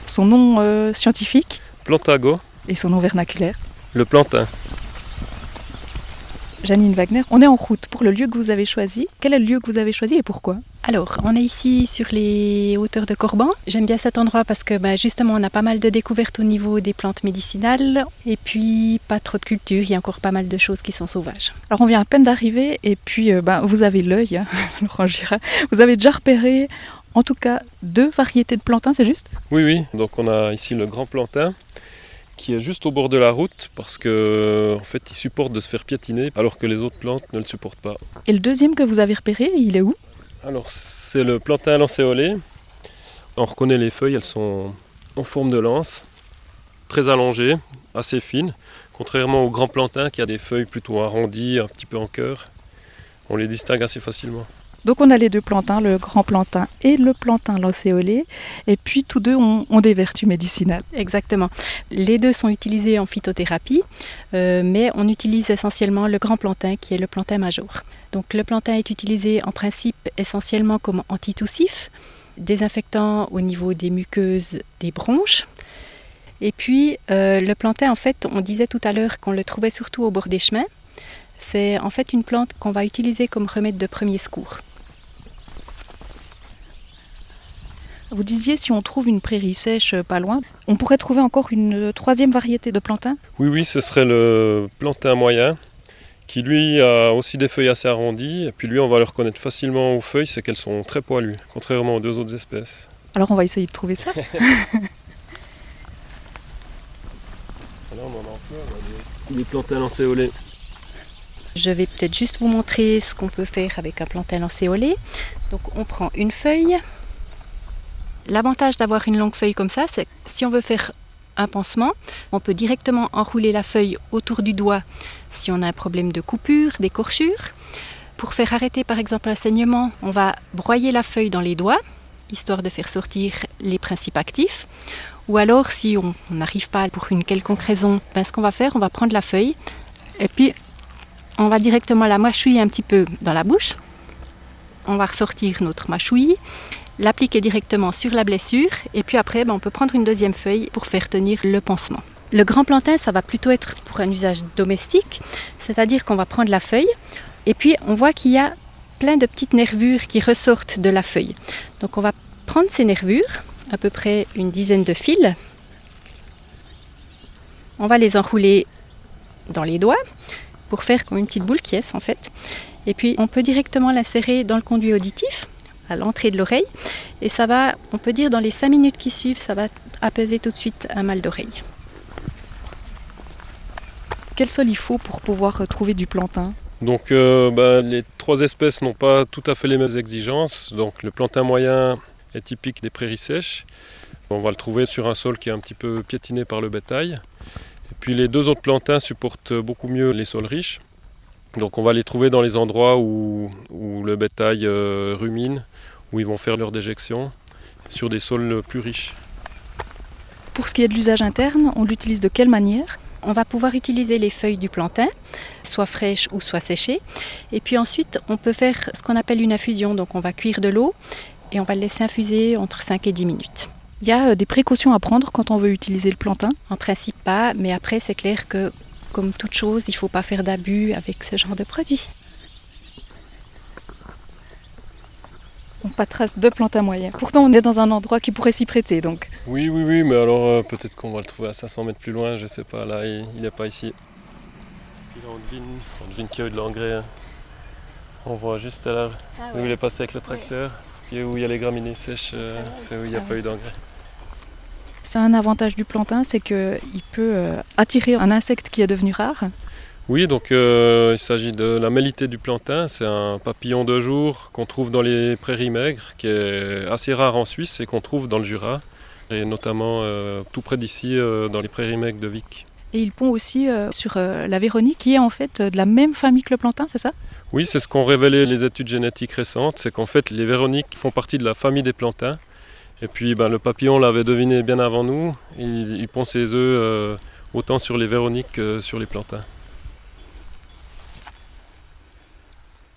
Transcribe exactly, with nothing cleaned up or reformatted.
Son nom euh, scientifique Plantago. Et son nom vernaculaire? Le plantain. Janine Wagner, on est en route pour le lieu que vous avez choisi. Quel est le lieu que vous avez choisi et pourquoi? Alors, on est ici sur les hauteurs de Corban. J'aime bien cet endroit parce que bah, justement, on a pas mal de découvertes au niveau des plantes médicinales et puis pas trop de culture. Il y a encore pas mal de choses qui sont sauvages. Alors, on vient à peine d'arriver et puis euh, bah, vous avez l'œil, hein, Laurent Girard. Vous avez déjà repéré, en tout cas, deux variétés de plantains, c'est juste? Oui, oui. Donc, on a ici le grand plantain qui est juste au bord de la route parce que en fait, il supporte de se faire piétiner alors que les autres plantes ne le supportent pas. Et le deuxième que vous avez repéré, il est où? Alors, c'est le plantain lancéolé. On reconnaît les feuilles, elles sont en forme de lance, très allongées, assez fines, contrairement au grand plantain qui a des feuilles plutôt arrondies, un petit peu en cœur. On les distingue assez facilement. Donc on a les deux plantains, le grand plantain et le plantain lancéolé, et puis tous deux ont, ont des vertus médicinales. Exactement. Les deux sont utilisés en phytothérapie, euh, mais on utilise essentiellement le grand plantain qui est le plantain major. Donc le plantain est utilisé en principe essentiellement comme antitoussif, désinfectant au niveau des muqueuses des bronches. Et puis euh, le plantain, en fait, on disait tout à l'heure qu'on le trouvait surtout au bord des chemins. C'est en fait une plante qu'on va utiliser comme remède de premier secours. Vous disiez si on trouve une prairie sèche pas loin, on pourrait trouver encore une troisième variété de plantain? Oui, oui, ce serait le plantain moyen qui lui a aussi des feuilles assez arrondies. Et puis lui, on va le reconnaître facilement aux feuilles, c'est qu'elles sont très poilues, contrairement aux deux autres espèces. Alors on va essayer de trouver ça. Là, on en a plein, on a des, des plantains lancéolés. Je vais peut-être juste vous montrer ce qu'on peut faire avec un plantain lancéolé. Donc on prend une feuille. L'avantage d'avoir une longue feuille comme ça, c'est que si on veut faire un pansement, on peut directement enrouler la feuille autour du doigt si on a un problème de coupure, d'écorchure. Pour faire arrêter par exemple un saignement, on va broyer la feuille dans les doigts, histoire de faire sortir les principes actifs. Ou alors si on n'arrive pas pour une quelconque raison, ben, ce qu'on va faire, on va prendre la feuille et puis on va directement la mâchouiller un petit peu dans la bouche. On va ressortir notre mâchouille, l'appliquer directement sur la blessure et puis après ben, on peut prendre une deuxième feuille pour faire tenir le pansement. Le grand plantain, ça va plutôt être pour un usage domestique, c'est-à-dire qu'on va prendre la feuille et puis on voit qu'il y a plein de petites nervures qui ressortent de la feuille. Donc on va prendre ces nervures, à peu près une dizaine de fils, on va les enrouler dans les doigts pour faire comme une petite boule qui est en fait. Et puis on peut directement l'insérer dans le conduit auditif, à l'entrée de l'oreille, et ça va, on peut dire dans les cinq minutes qui suivent, ça va apaiser tout de suite un mal d'oreille. Quel sol il faut pour pouvoir trouver du plantain? Donc euh, bah, les trois espèces n'ont pas tout à fait les mêmes exigences. Donc le plantain moyen est typique des prairies sèches. On va le trouver sur un sol qui est un petit peu piétiné par le bétail. Et puis les deux autres plantains supportent beaucoup mieux les sols riches. Donc on va les trouver dans les endroits où, où le bétail euh, rumine, où ils vont faire leur déjection, sur des sols plus riches. Pour ce qui est de l'usage interne, on l'utilise de quelle manière? On va pouvoir utiliser les feuilles du plantain, soit fraîches ou soit séchées. Et puis ensuite, on peut faire ce qu'on appelle une infusion. Donc on va cuire de l'eau et on va le laisser infuser entre cinq et dix minutes. Il y a des précautions à prendre quand on veut utiliser le plantain? En principe pas, mais après c'est clair que comme toute chose, il ne faut pas faire d'abus avec ce genre de produit. Donc pas de trace de plantain moyen. Pourtant on est dans un endroit qui pourrait s'y prêter donc. Oui, oui, oui, mais alors euh, peut-être qu'on va le trouver à cinq cents mètres plus loin, je sais pas, là il n'est pas ici. Puis là on devine, on devine qu'il y a eu de l'engrais. Hein. On voit juste à là ah, où ouais. Il est passé avec le tracteur, ouais. Puis où il y a les graminées sèches, euh, c'est où il n'y a ah, pas ouais. eu d'engrais. C'est un avantage du plantain, c'est qu'il peut euh, attirer un insecte qui est devenu rare. Oui, donc euh, il s'agit de la mélitée du plantain. C'est un papillon de jour qu'on trouve dans les prairies maigres, qui est assez rare en Suisse et qu'on trouve dans le Jura, et notamment euh, tout près d'ici, euh, dans les prairies maigres de Vic. Et il pond aussi euh, sur euh, la Véronique, qui est en fait de la même famille que le plantain, c'est ça? Oui, c'est ce qu'ont révélé les études génétiques récentes, c'est qu'en fait les Véroniques font partie de la famille des plantains. Et puis ben, le papillon l'avait deviné bien avant nous, il, il pond ses œufs euh, autant sur les Véroniques que sur les plantains.